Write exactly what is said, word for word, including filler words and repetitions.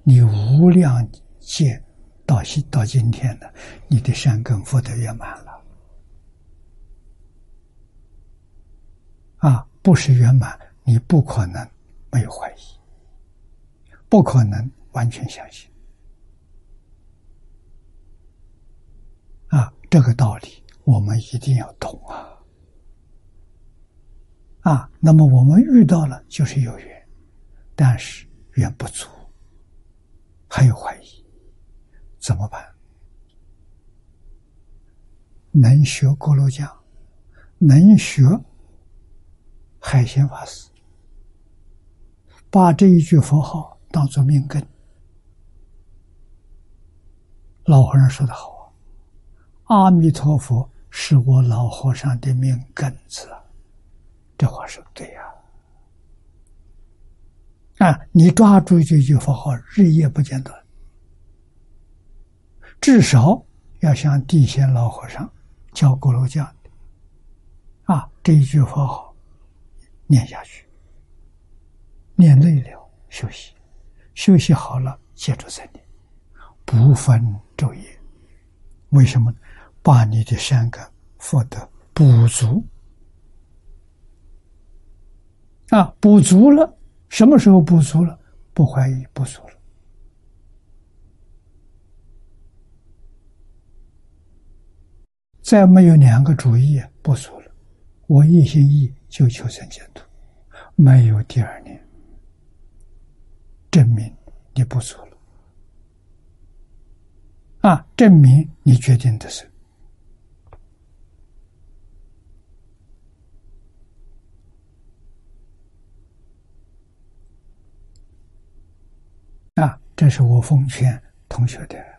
你无量劫到到今天呢，你的善根福德圆满了。啊，不是圆满，你不可能没有怀疑，不可能完全相信。啊，这个道理我们一定要懂啊！啊，那么我们遇到了就是有缘，但是缘不足，还有怀疑，怎么办？能学锅炉匠，能学海鲜法师，把这一句佛号当作命根。老和尚说得好啊，阿弥陀佛是我老和尚的命根子。这话说对呀！啊，你抓住这句佛号，日夜不间断，至少要像地仙老和尚教锅炉匠的啊，这一句佛号念下去，念累了休息，休息好了接着再念，不分昼夜。为什么？把你的善根福德补足啊，补足了。什么时候补足了？不怀疑，不足了。再没有两个主义，不足了。我一心一意就求生净土，没有第二念，证明你不足了。啊，证明你决定的是。啊，这是我奉劝同学的。